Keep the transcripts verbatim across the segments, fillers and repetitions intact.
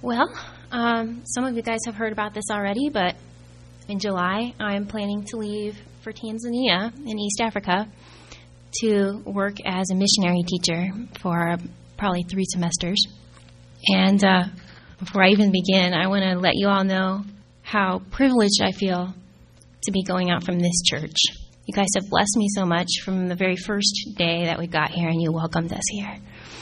Well, um, some of you guys have heard about this already, but in July, I'm planning to leave for Tanzania in East Africa to work as a missionary teacher for probably three semesters. And uh, before I even begin, I want to let you all know how privileged I feel to be going out from this church. You guys have blessed me so much from the very first day that we got here and you welcomed us here.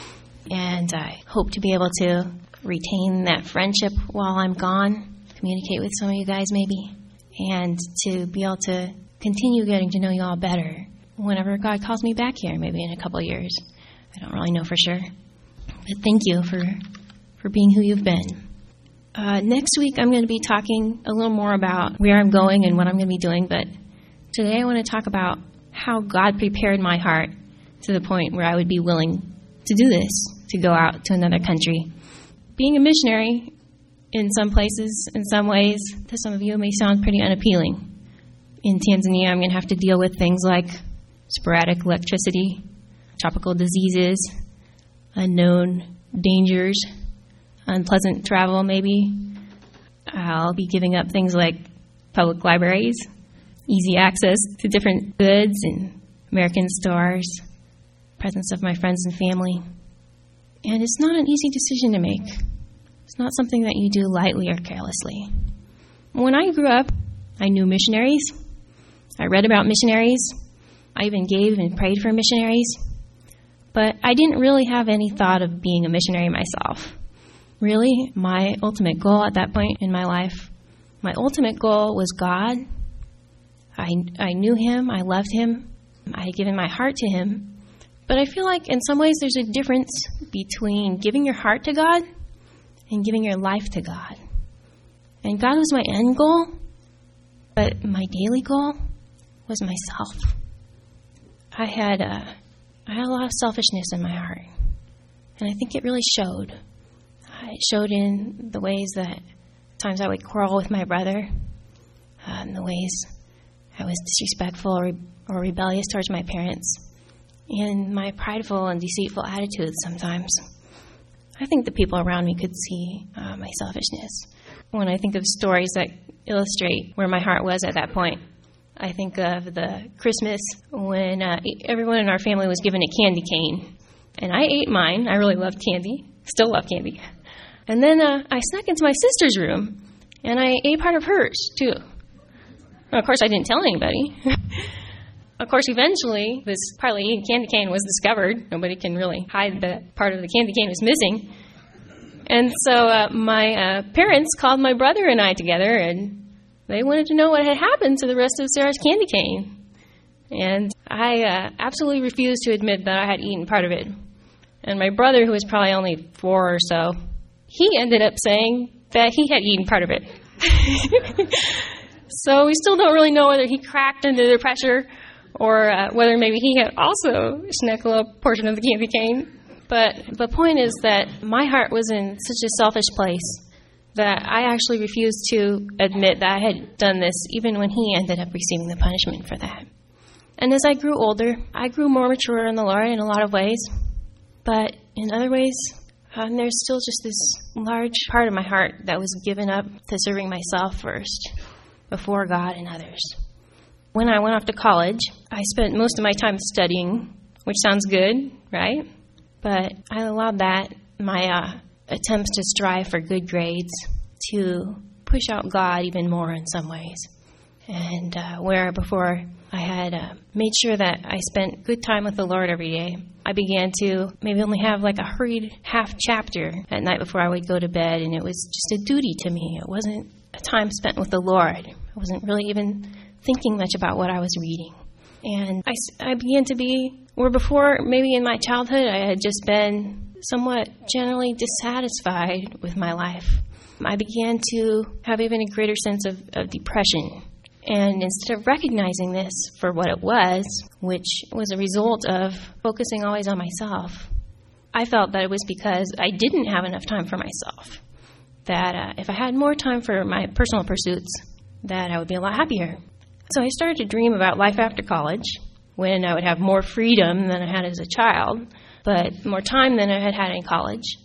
And I hope to be able to retain that friendship while I'm gone, communicate with some of you guys maybe, and to be able to continue getting to know you all better whenever God calls me back here, maybe in a couple of years. I don't really know for sure. But thank you for, for being who you've been. Uh, next week, I'm going to be talking a little more about where I'm going and what I'm going to be doing, but today I want to talk about how God prepared my heart to the point where I would be willing to do this, to go out to another country. Being a missionary in some places, in some ways, to some of you, it may sound pretty unappealing. In Tanzania, I'm going to have to deal with things like sporadic electricity, tropical diseases, unknown dangers, unpleasant travel maybe. I'll be giving up things like public libraries, easy access to different goods and American stores, presence of my friends and family. And it's not an easy decision to make. It's not something that you do lightly or carelessly. When I grew up, I knew missionaries. I read about missionaries. I even gave and prayed for missionaries. But I didn't really have any thought of being a missionary myself. Really, my ultimate goal at that point in my life, my ultimate goal was God. I, I knew Him. I loved Him. I had given my heart to Him. But I feel like in some ways there's a difference between giving your heart to God and giving your life to God. And God was my end goal, but my daily goal was myself. I had, uh, I had a lot of selfishness in my heart, and I think it really showed. It showed in the ways that times I would quarrel with my brother, uh, in the ways I was disrespectful or, or rebellious towards my parents, and my prideful and deceitful attitudes sometimes. I think the people around me could see uh, my selfishness. When I think of stories that illustrate where my heart was at that point, I think of the Christmas when uh, everyone in our family was given a candy cane. And I ate mine. I really loved candy. Still love candy. And then uh, I snuck into my sister's room, and I ate part of hers, too. Well, of course, I didn't tell anybody. Of course, eventually, this partly eaten candy cane was discovered. Nobody can really hide that part of the candy cane was missing. And so uh, my uh, parents called my brother and I together, and they wanted to know what had happened to the rest of Sarah's candy cane. And I uh, absolutely refused to admit that I had eaten part of it. And my brother, who was probably only four or so, he ended up saying that he had eaten part of it. So we still don't really know whether he cracked under the pressure or uh, whether maybe he had also snuck a little portion of the candy cane. But the point is that my heart was in such a selfish place that I actually refused to admit that I had done this, even when he ended up receiving the punishment for that. And as I grew older, I grew more mature in the Lord in a lot of ways. But in other ways, um, there's still just this large part of my heart that was given up to serving myself first, before God and others. When I went off to college, I spent most of my time studying, which sounds good, right? But I allowed that, my uh, attempts to strive for good grades, to push out God even more in some ways. And uh, where before I had uh, made sure that I spent good time with the Lord every day, I began to maybe only have like a hurried half chapter at night before I would go to bed, and it was just a duty to me. It wasn't a time spent with the Lord. I wasn't really even thinking much about what I was reading. And I, I began to be, where before maybe in my childhood I had just been somewhat generally dissatisfied with my life. I began to have even a greater sense of, of depression. And instead of recognizing this for what it was, which was a result of focusing always on myself, I felt that it was because I didn't have enough time for myself. That uh, if I had more time for my personal pursuits, that I would be a lot happier. So I started to dream about life after college, when I would have more freedom than I had as a child, but more time than I had had in college.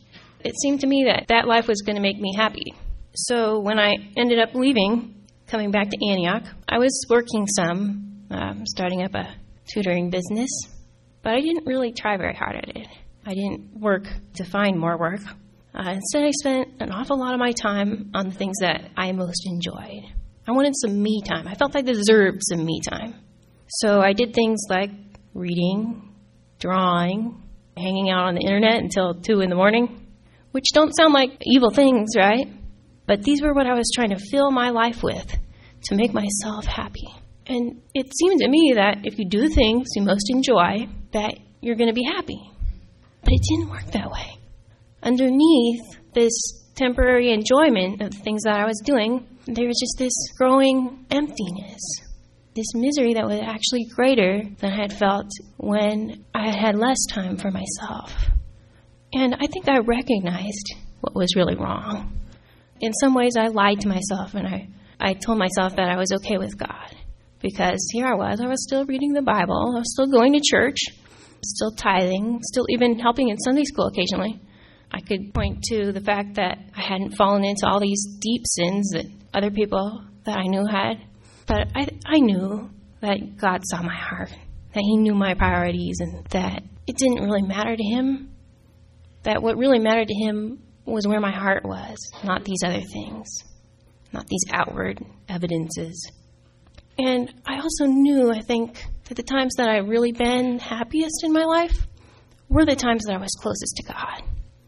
it seemed to me that that life was going to make me happy. So when I ended up leaving, coming back to Antioch, I was working some, um, starting up a tutoring business, but I didn't really try very hard at it. I didn't work to find more work. Uh, instead, I spent an awful lot of my time on the things that I most enjoyed. I wanted some me time. I felt I deserved some me time. So I did things like reading, drawing, hanging out on the internet until two in the morning, which don't sound like evil things, right? But these were what I was trying to fill my life with to make myself happy. And it seemed to me that if you do things you most enjoy, that you're going to be happy. But it didn't work that way. Underneath this temporary enjoyment of the things that I was doing, there was just this growing emptiness, this misery that was actually greater than I had felt when I had less time for myself. And I think I recognized what was really wrong. In some ways, I lied to myself, and I, I told myself that I was okay with God. Because here I was, I was still reading the Bible, I was still going to church, still tithing, still even helping in Sunday school occasionally. I could point to the fact that I hadn't fallen into all these deep sins that other people that I knew had. But I, I knew that God saw my heart, that He knew my priorities, and that it didn't really matter to Him. That what really mattered to Him was where my heart was, not these other things, not these outward evidences. And I also knew, I think, that the times that I've really been happiest in my life were the times that I was closest to God.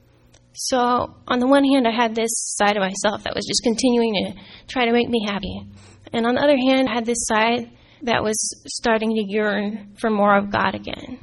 So on the one hand, I had this side of myself that was just continuing to try to make me happy. And on the other hand, I had this side that was starting to yearn for more of God again.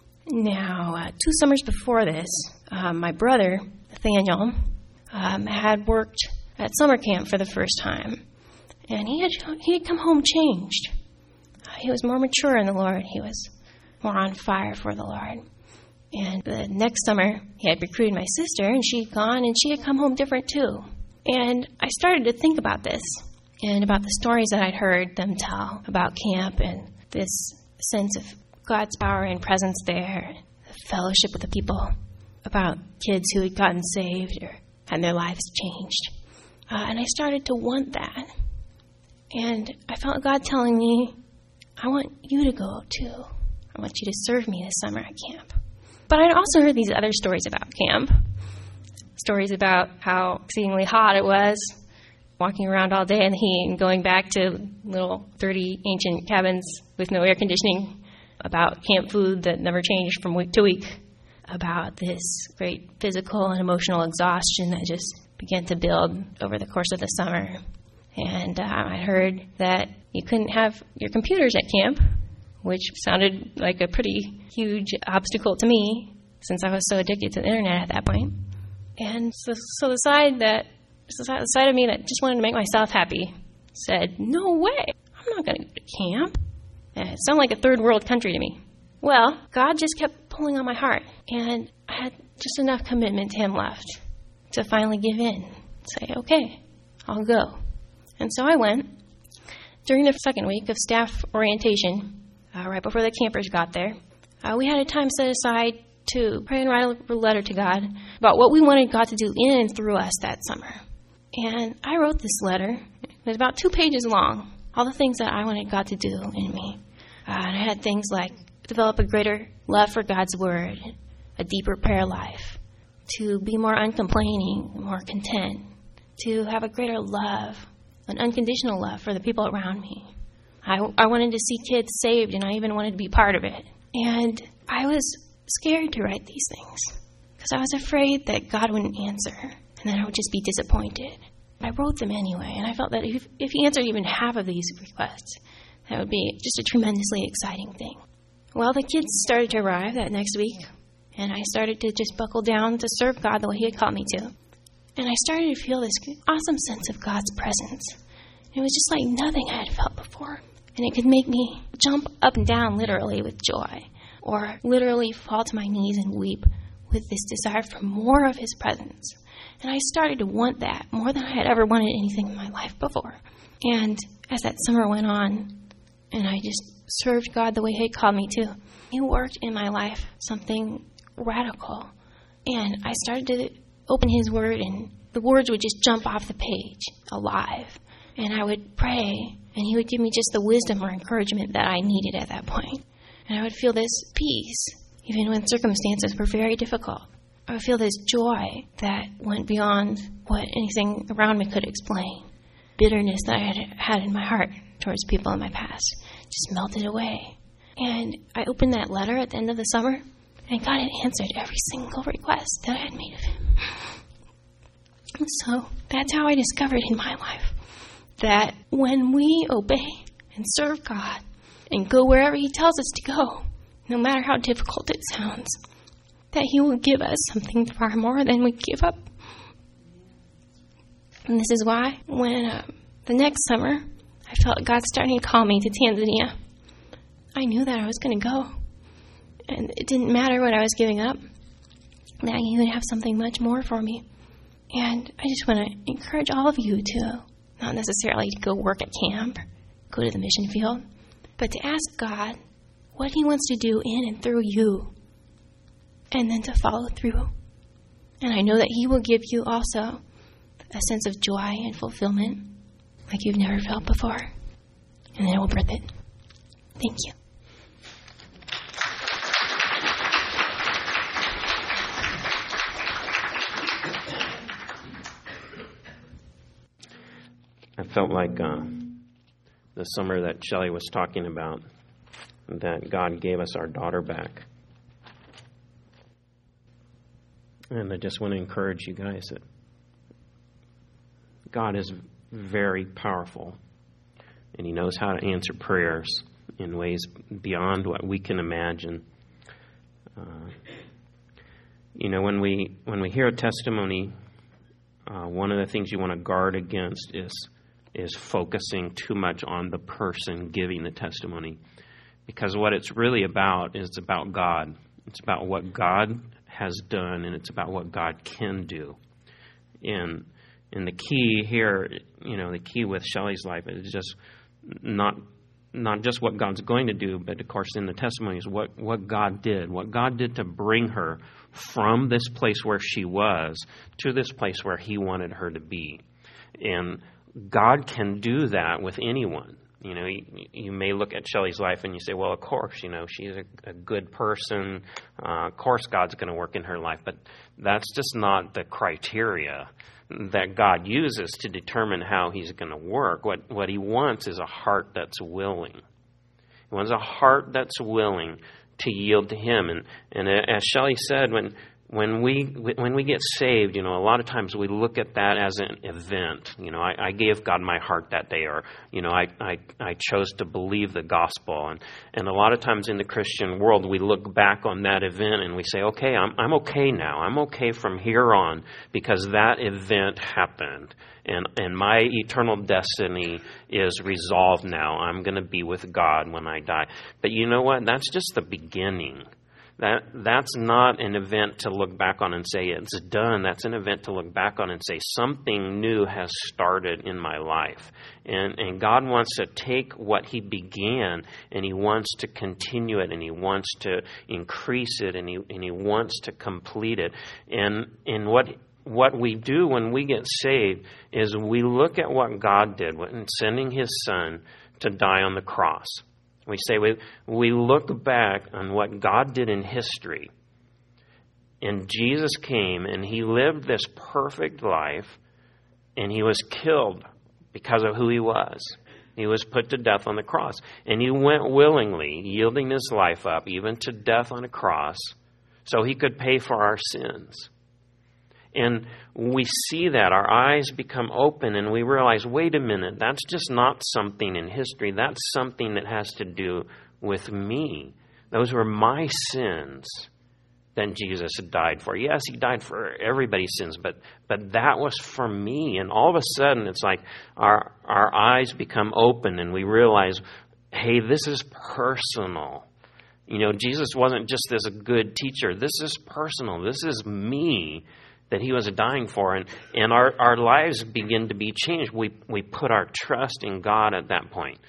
Now, uh, two summers before this, uh, my brother, Nathaniel, um, had worked at summer camp for the first time. And he had he had come home changed. Uh, he was more mature in the Lord. He was more on fire for the Lord. And the next summer, he had recruited my sister, and she had gone, and she had come home different too. And I started to think about this, and about the stories that I'd heard them tell about camp, and this sense of God's power and presence there, the fellowship with the people, about kids who had gotten saved or had their lives changed. Uh, and I started to want that. And I felt God telling me, I want you to go too. I want you to serve me this summer at camp. But I'd also heard these other stories about camp. Stories about how exceedingly hot it was, walking around all day in the heat and going back to little dirty ancient cabins with no air conditioning, about camp food that never changed from week to week, about this great physical and emotional exhaustion that just began to build over the course of the summer. And uh, I heard that you couldn't have your computers at camp, which sounded like a pretty huge obstacle to me since I was so addicted to the internet at that point. And so, so the side that the side of me that just wanted to make myself happy said, no way, I'm not going to go to camp. And it sounded like a third world country to me. Well, God just kept pulling on my heart, and I had just enough commitment to Him left to finally give in, say, okay, I'll go. And so I went. During the second week of staff orientation, uh, right before the campers got there, uh, we had a time set aside to pray and write a letter to God about what we wanted God to do in and through us that summer. And I wrote this letter. It was about two pages long, all the things that I wanted God to do in me. Uh, and I had things like develop a greater love for God's Word, a deeper prayer life, to be more uncomplaining, more content, to have a greater love, an unconditional love for the people around me. I, I wanted to see kids saved, and I even wanted to be part of it. And I was scared to write these things because I was afraid that God wouldn't answer, and then I would just be disappointed. I wrote them anyway, and I felt that if, if He answered even half of these requests, that would be just a tremendously exciting thing. Well, the kids started to arrive that next week, and I started to just buckle down to serve God the way He had called me to. And I started to feel this awesome sense of God's presence. It was just like nothing I had felt before. And it could make me jump up and down literally with joy, or literally fall to my knees and weep with this desire for more of His presence. And I started to want that more than I had ever wanted anything in my life before. And as that summer went on, and I just served God the way He called me to, He worked in my life something radical. And I started to open his word and the words would just jump off the page alive. And I would pray and he would give me just the wisdom or encouragement that I needed at that point. And I would feel this peace, even when circumstances were very difficult. I would feel this joy that went beyond what anything around me could explain. Bitterness that I had had in my heart towards people in my past just melted away. And I opened that letter at the end of the summer, and God had answered every single request that I had made of him. So that's how I discovered in my life that when we obey and serve God and go wherever he tells us to go, no matter how difficult it sounds, that he will give us something far more than we give up. And this is why when uh, the next summer I felt God starting to call me to Tanzania, I knew that I was going to go. And it didn't matter what I was giving up, that he would have something much more for me. And I just want to encourage all of you to not necessarily to go work at camp, go to the mission field, but to ask God what he wants to do in and through you, and then to follow through. And I know that he will give you also a sense of joy and fulfillment like you've never felt before. And then it will birth it. Thank you. I felt like uh, the summer that Shelley was talking about, that God gave us our daughter back. And I just want to encourage you guys that God is very powerful, and he knows how to answer prayers in ways beyond what we can imagine. Uh, you know, when we when we hear a testimony, uh, one of the things you want to guard against is is focusing too much on the person giving the testimony, because what it's really about is about God. It's about what God has done, and it's about what God can do. And and the key here, you know, the key with Shelley's life is just not not just what God's going to do, but of course in the testimony is what, what God did, what God did to bring her from this place where she was to this place where he wanted her to be. And God can do that with anyone. You know, you, you may look at Shelley's life and you say, well, of course, you know, she's a, a good person. Uh, of course, God's going to work in her life. But that's just not the criteria that God uses to determine how he's going to work. What, what he wants is a heart that's willing. He wants a heart that's willing to yield to him. And, and as Shelley said, when When we when we get saved, you know, a lot of times we look at that as an event. You know, I, I gave God my heart that day, or, you know, I, I, I chose to believe the gospel. And, and a lot of times in the Christian world, we look back on that event and we say, okay, I'm I'm okay now. I'm okay from here on because that event happened. And, and my eternal destiny is resolved now. I'm going to be with God when I die. But you know what? That's just the beginning. That that's not an event to look back on and say it's done. That's an event to look back on and say something new has started in my life. And and God wants to take what he began and he wants to continue it and he wants to increase it and he and he wants to complete it. And and what what we do when we get saved is we look at what God did in sending his son to die on the cross. We say we, we look back on what God did in history. And Jesus came and he lived this perfect life and he was killed because of who he was. He was put to death on the cross. And he went willingly, yielding his life up, even to death on a cross, so he could pay for our sins. And we see that, our eyes become open and we realize, wait a minute, that's just not something in history. That's something that has to do with me. Those were my sins that Jesus died for. Yes, he died for everybody's sins, but but that was for me. And all of a sudden, it's like our our eyes become open and we realize, hey, this is personal. You know, Jesus wasn't just this good teacher. This is personal. This is me that he was dying for, and, and our, our lives begin to be changed. We we put our trust in God at that point.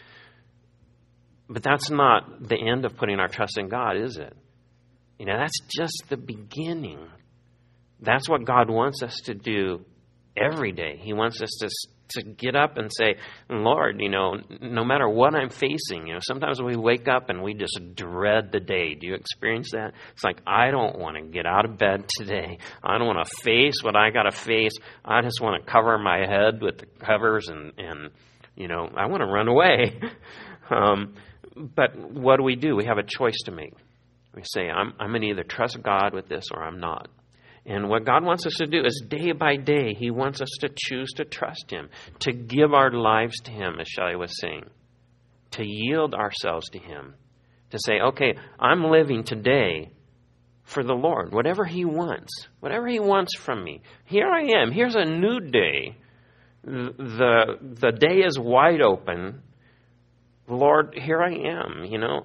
But that's not the end of putting our trust in God, is it? You know, that's just the beginning. That's what God wants us to do every day. He wants us to to get up and say, Lord, you know, no matter what I'm facing, you know, sometimes we wake up and we just dread the day. Do you experience that? It's like, I don't want to get out of bed today. I don't want to face what I got to face. I just want to cover my head with the covers and, and you know, I want to run away. um, but what do we do? We have a choice to make. We say, I'm, I'm going to either trust God with this or I'm not. And what God wants us to do is day by day, He wants us to choose to trust Him, to give our lives to Him, as Shelley was saying, to yield ourselves to Him, to say, okay, I'm living today for the Lord, whatever He wants, whatever He wants from me. Here I am. Here's a new day. The, the day is wide open. Lord, here I am, you know.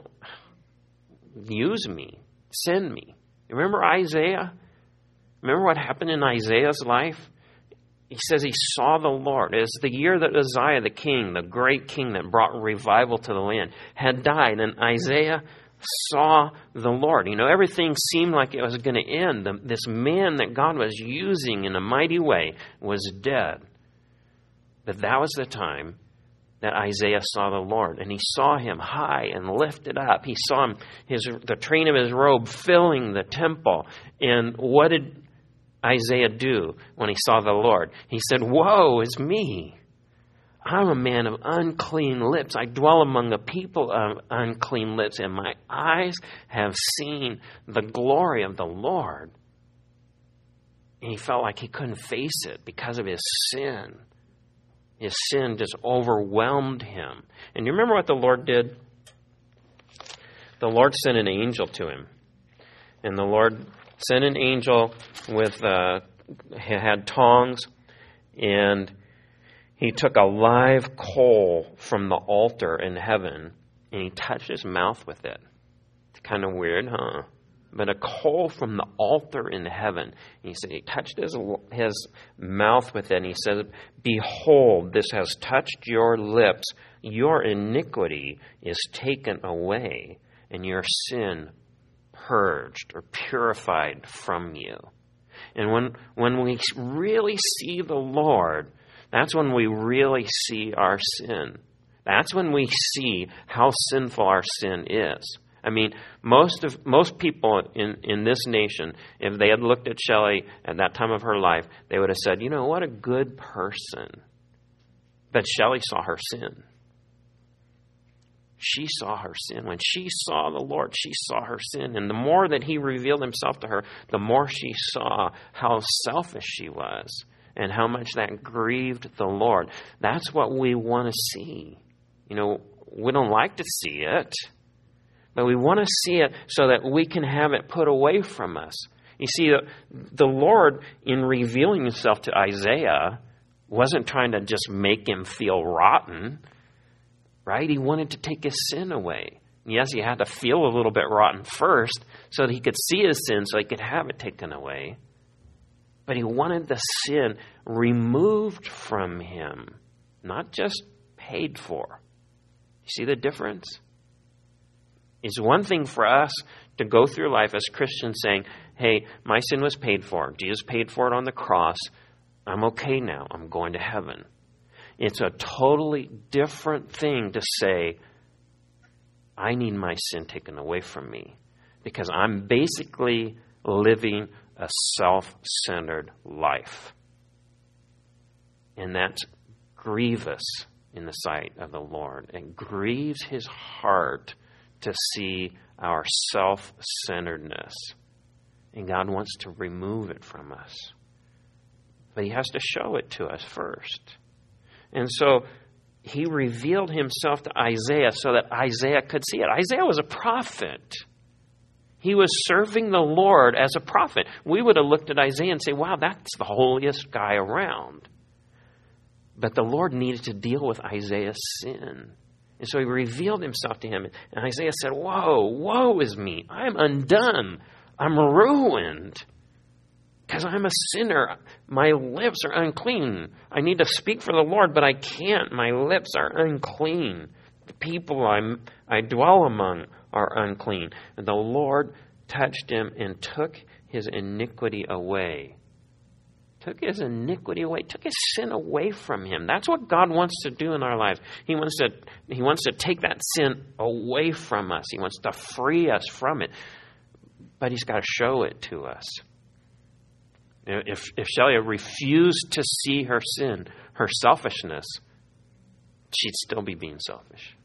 Use me. Send me. Remember Isaiah? Remember what happened in Isaiah's life? He says he saw the Lord. It's the year that Uzziah, the king, the great king that brought revival to the land, had died. And Isaiah saw the Lord. You know, everything seemed like it was going to end. The, this man that God was using in a mighty way was dead. But that was the time that Isaiah saw the Lord, and he saw Him high and lifted up. He saw him, his the train of his robe filling the temple. And what did Isaiah do when he saw the Lord? He said, "Woe is me! I'm a man of unclean lips. I dwell among a people of unclean lips, and my eyes have seen the glory of the Lord." And he felt like he couldn't face it because of his sin. His sin just overwhelmed him. And you remember what the Lord did? The Lord sent an angel to him. And the Lord sent an angel with, uh, had tongs, and he took a live coal from the altar in heaven, and he touched his mouth with it. It's kind of weird, huh? But a coal from the altar in heaven. He said he touched his, his mouth with it, and he said, "Behold, this has touched your lips. Your iniquity is taken away, and your sin purged or purified from you." And when when we really see the Lord, that's when we really see our sin. That's when we see how sinful our sin is. I mean, most of most people in, in this nation, if they had looked at Shelley at that time of her life, they would have said, you know, what a good person. But Shelley saw her sin. She saw her sin. When she saw the Lord, she saw her sin. And the more that He revealed Himself to her, the more she saw how selfish she was and how much that grieved the Lord. That's what we want to see. You know, we don't like to see it, but we want to see it so that we can have it put away from us. You see, the Lord, in revealing Himself to Isaiah, wasn't trying to just make him feel rotten, right? He wanted to take his sin away. Yes, he had to feel a little bit rotten first so that he could see his sin, so he could have it taken away. But he wanted the sin removed from him, not just paid for. You see the difference? It's one thing for us to go through life as Christians saying, hey, my sin was paid for. Jesus paid for it on the cross. I'm okay now. I'm going to heaven. It's a totally different thing to say, I need my sin taken away from me because I'm basically living a self-centered life. And that's grievous in the sight of the Lord. It grieves His heart to see our self-centeredness. And God wants to remove it from us. But He has to show it to us first. And so He revealed Himself to Isaiah so that Isaiah could see it. Isaiah was a prophet. He was serving the Lord as a prophet. We would have looked at Isaiah and say, wow, that's the holiest guy around. But the Lord needed to deal with Isaiah's sin. And so He revealed Himself to him. And Isaiah said, whoa, woe is me. I'm undone. I'm ruined. Because I'm a sinner. My lips are unclean. I need to speak for the Lord, but I can't. My lips are unclean. The people I'm, I dwell among are unclean. And the Lord touched him and took his iniquity away. took his iniquity away, took his sin away from him. That's what God wants to do in our lives. He wants to, he wants to take that sin away from us. He wants to free us from it. But he's got to show it to us. If, if Shelley refused to see her sin, her selfishness, she'd still be being selfish.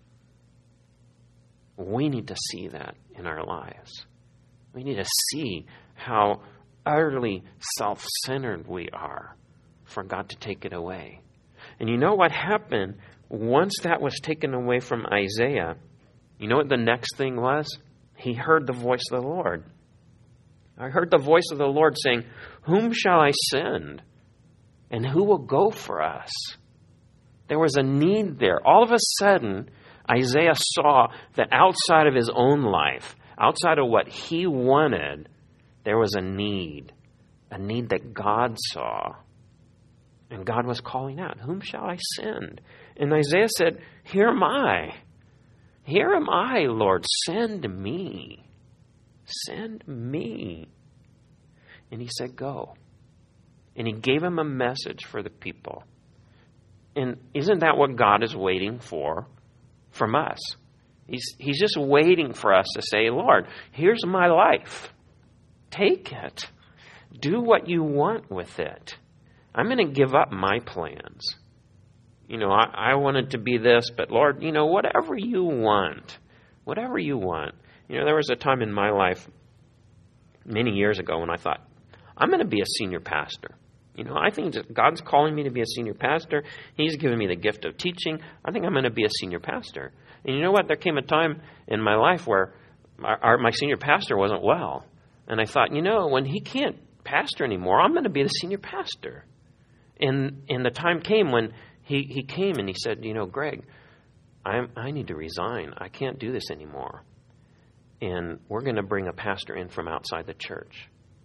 We need to see that in our lives. We need to see how utterly self-centered we are for God to take it away. And you know what happened once that was taken away from Isaiah? You know what the next thing was? He heard the voice of the Lord. I heard the voice of the Lord saying, "Whom shall I send? And who will go for us?" There was a need there. All of a sudden, Isaiah saw that outside of his own life, outside of what he wanted, there was a need, a need that God saw. And God was calling out, "Whom shall I send?" And Isaiah said, "Here am I. Here am I, Lord. Send me. Send me." And he said, "Go." And he gave him a message for the people. And isn't that what God is waiting for from us? He's, he's just waiting for us to say, "Lord, here's my life. Take it. Do what you want with it. I'm going to give up my plans. You know, I, I want it to be this, but Lord, you know, whatever you want, whatever you want." You know, there was a time in my life many years ago when I thought, I'm going to be a senior pastor. You know, I think that God's calling me to be a senior pastor. He's given me the gift of teaching. I think I'm going to be a senior pastor. And you know what? There came a time in my life where our, our, my senior pastor wasn't well. And I thought, you know, when he can't pastor anymore, I'm going to be the senior pastor. And and the time came when he, he came and he said, "You know, Greg, I I need to resign. I can't do this anymore. And we're going to bring a pastor in from outside the church."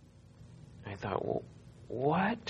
I thought, well, what?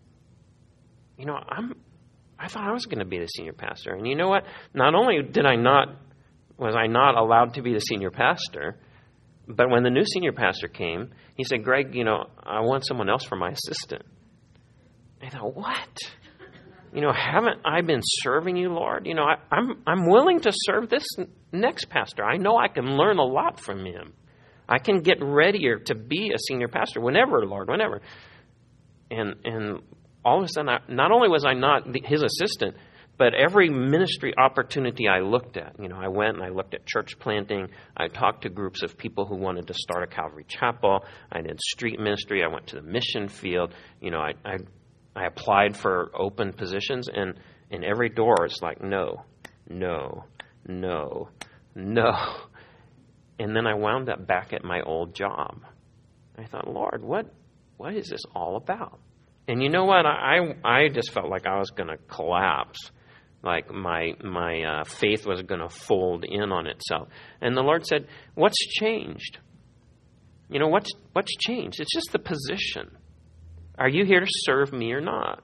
You know, I'm, I thought I was going to be the senior pastor. And you know what? Not only did I not, was I not allowed to be the senior pastor, but when the new senior pastor came, he said, "Greg, you know, I want someone else for my assistant." I thought, what? You know, haven't I been serving you, Lord? You know, I, I'm I'm willing to serve this next pastor. I know I can learn a lot from him. I can get readier to be a senior pastor whenever, Lord, whenever. And and all of a sudden, I, not only was I not the, his assistant, but every ministry opportunity I looked at, you know, I went and I looked at church planting. I talked to groups of people who wanted to start a Calvary Chapel. I did street ministry. I went to the mission field. You know, I I, I applied for open positions, and in every door it's like, no, no, no, no. And then I wound up back at my old job. I thought, Lord, what what is this all about? And you know what? I I just felt like I was going to collapse, like my my uh, faith was going to fold in on itself. And the Lord said, "What's changed? You know, what's what's changed? It's just the position. Are you here to serve me or not?"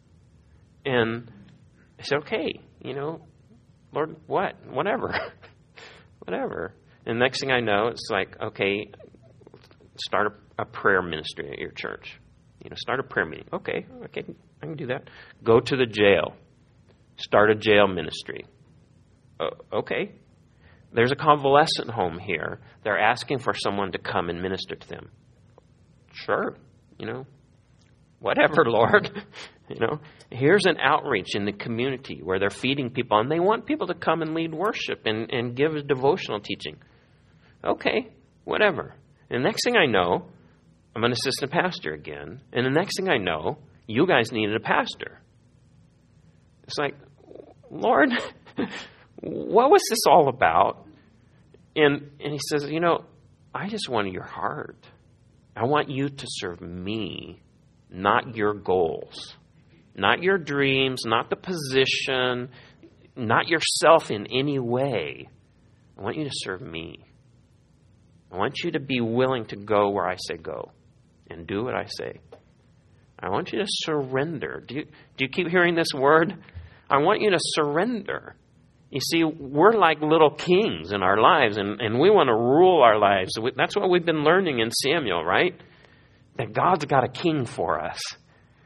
And I said, "Okay, you know, Lord, what? Whatever, whatever." And next thing I know, it's like, okay, start a, a prayer ministry at your church. You know, start a prayer meeting. Okay, okay, I can do that. Go to the jail. Start a jail ministry. Uh, okay. There's a convalescent home here. They're asking for someone to come and minister to them. Sure, you know, whatever, Lord. You know, here's an outreach in the community where they're feeding people, and they want people to come and lead worship and, and give a devotional teaching. Okay, whatever. And the next thing I know, I'm an assistant pastor again. And the next thing I know, you guys needed a pastor. It's like, Lord, what was this all about? And and he says, you know, I just want your heart. I want you to serve me, not your goals, not your dreams, not the position, not yourself in any way. I want you to serve me. I want you to be willing to go where I say go and do what I say. I want you to surrender. Do you, do you keep hearing this word? I want you to surrender. You see, we're like little kings in our lives, and, and we want to rule our lives. That's what we've been learning in Samuel, right? That God's got a king for us.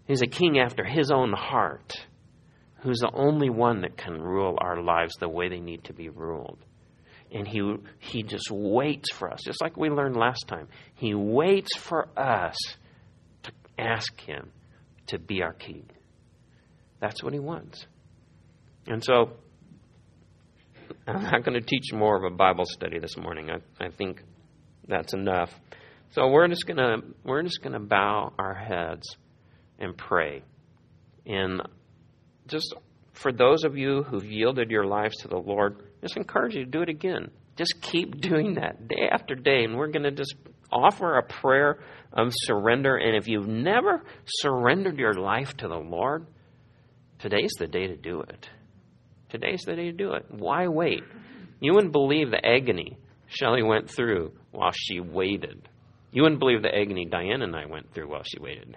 He's a king after his own heart, who's the only one that can rule our lives the way they need to be ruled. And he he just waits for us, just like we learned last time. He waits for us to ask him to be our king. That's what he wants. And so, I'm not going to teach more of a Bible study this morning. I, I think that's enough. So we're just gonna we're just gonna bow our heads and pray. And just for those of you who've yielded your lives to the Lord, just encourage you to do it again. Just keep doing that day after day. And we're going to just offer a prayer of surrender. And if you've never surrendered your life to the Lord, today's the day to do it. Today's the day to do it. Why wait? You wouldn't believe the agony Shelley went through while she waited. You wouldn't believe the agony Diane and I went through while she waited.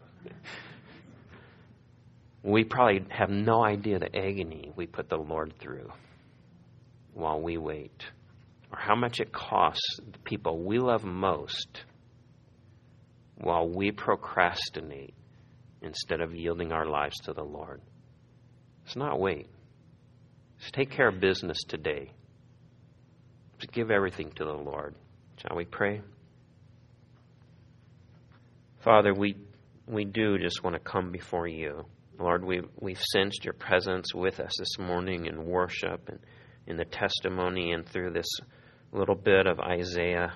We probably have no idea the agony we put the Lord through while we wait, or how much it costs the people we love most while we procrastinate instead of yielding our lives to the Lord. It's not wait. Just take care of business today. Just give everything to the Lord. Shall we pray? Father, we we do just want to come before you. Lord, we, we've sensed your presence with us this morning in worship and in the testimony and through this little bit of Isaiah.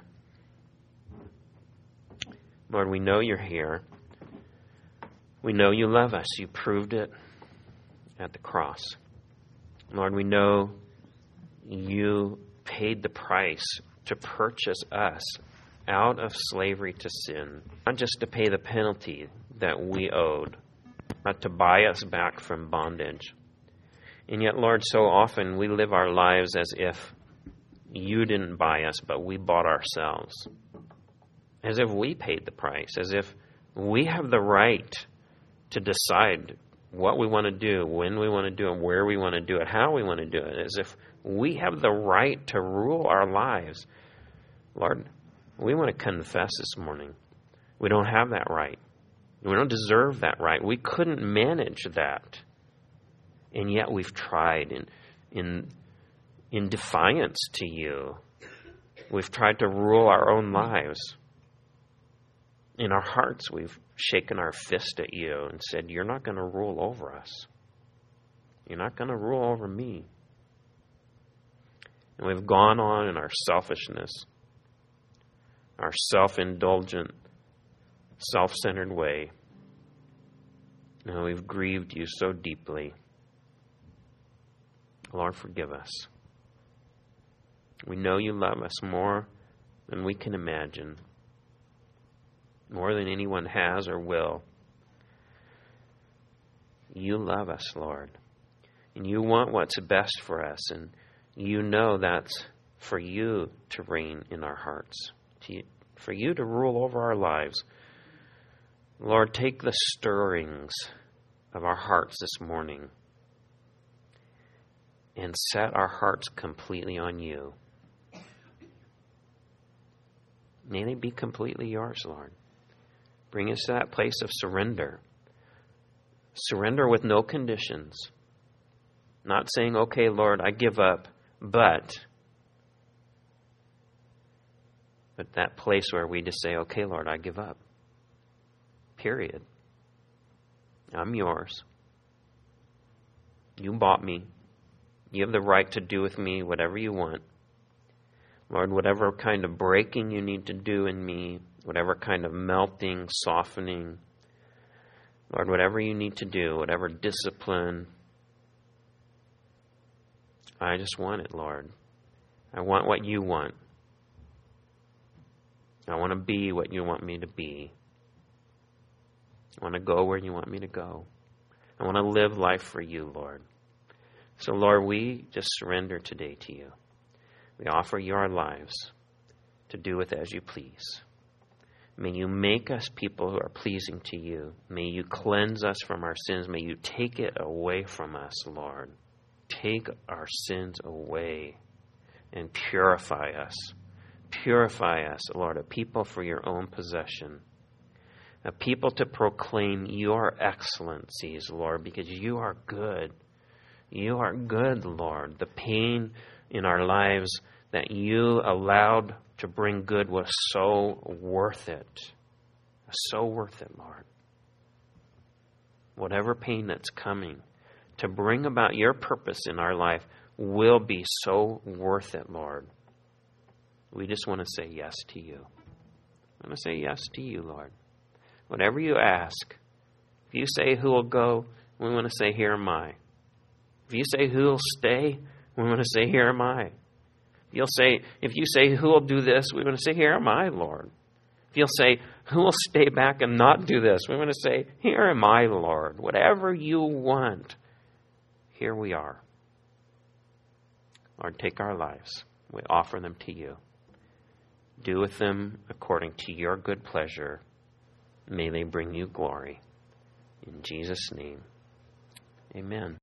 Lord, we know you're here. We know you love us. You proved it at the cross. Lord, we know you paid the price to purchase us out of slavery to sin, not just to pay the penalty that we owed, not to buy us back from bondage. And yet, Lord, so often we live our lives as if you didn't buy us, but we bought ourselves. As if we paid the price, as if we have the right to decide what we want to do, when we want to do it, where we want to do it, how we want to do it, as if we have the right to rule our lives. Lord, we want to confess this morning. We don't have that right. We don't deserve that right. We couldn't manage that. And yet we've tried in in in defiance to you. We've tried to rule our own lives. In our hearts, we've shaken our fist at you and said, you're not going to rule over us. You're not going to rule over me. And we've gone on in our selfishness, our self-indulgent, self-centered way. And we've grieved you so deeply. Lord, forgive us. We know you love us more than we can imagine, more than anyone has or will. You love us, Lord, and you want what's best for us, and you know that's for you to reign in our hearts, to, for you to rule over our lives. Lord, take the stirrings of our hearts this morning and set our hearts completely on you. May they be completely yours, Lord. Bring us to that place of surrender. Surrender with no conditions. Not saying, okay, Lord, I give up, but... But that place where we just say, okay, Lord, I give up. Period. I'm yours. You bought me. You have the right to do with me whatever you want. Lord, whatever kind of breaking you need to do in me, whatever kind of melting, softening, Lord, whatever you need to do, whatever discipline, I just want it, Lord. I want what you want. I want to be what you want me to be. I want to go where you want me to go. I want to live life for you, Lord. So, Lord, we just surrender today to you. We offer you our lives to do with as you please. May you make us people who are pleasing to you. May you cleanse us from our sins. May you take it away from us, Lord. Take our sins away and purify us. Purify us, Lord, a people for your own possession. A people to proclaim your excellencies, Lord, because you are good. You are good, Lord. The pain in our lives that you allowed to bring good was so worth it. So worth it, Lord. Whatever pain that's coming to bring about your purpose in our life will be so worth it, Lord. We just want to say yes to you. I want to say yes to you, Lord. Whatever you ask, if you say who will go, we want to say, here am I. If you say who will stay, we want to say, here am I. If you'll say, if you say who will do this, we want to say, here am I, Lord. If you'll say, who will stay back and not do this, we want to say, here am I, Lord. Whatever you want, here we are. Lord, take our lives. We offer them to you. Do with them according to your good pleasure. May they bring you glory. In Jesus' name, amen.